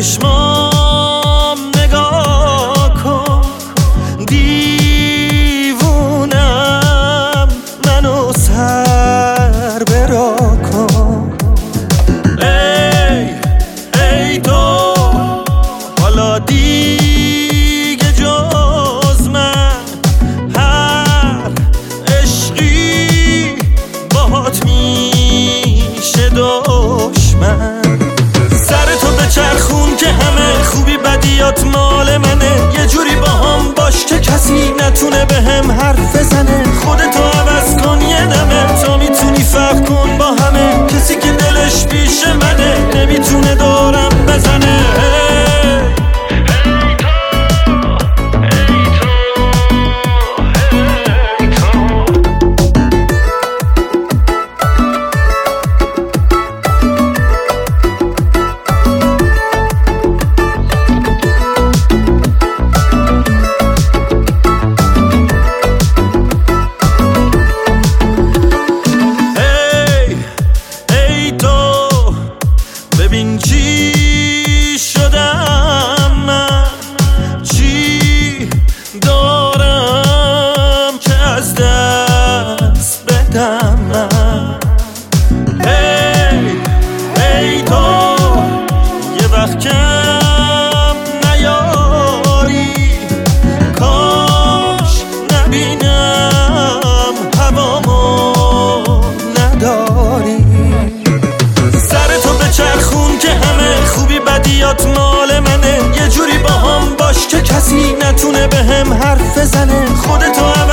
چشمام نگاه کن، دیوونم منو سر برا کن. ای تو حالا دیگه جز من هر عشقی باهات میشه دشمن. سرتو بچرخون که همه خوبی بدیات مال منه، یه جوری با هم باش که کسی نتونه به هم حرف بزنه. خودتو عوض کن یه دمه، تا میتونی فرق کن با همه. کسی که دلش پیش منه نمیتونه دورم بزنه. ببین چی شدم من، چی دارم که از دست بدم من. ای تو یه وقت کم نیاری، کاش نبینم هوامو نداری. چرخون که همه خوبی بدیات مال منه، یه جوری با هم باش که کسی نتونه به هم حرف بزنه. خودتو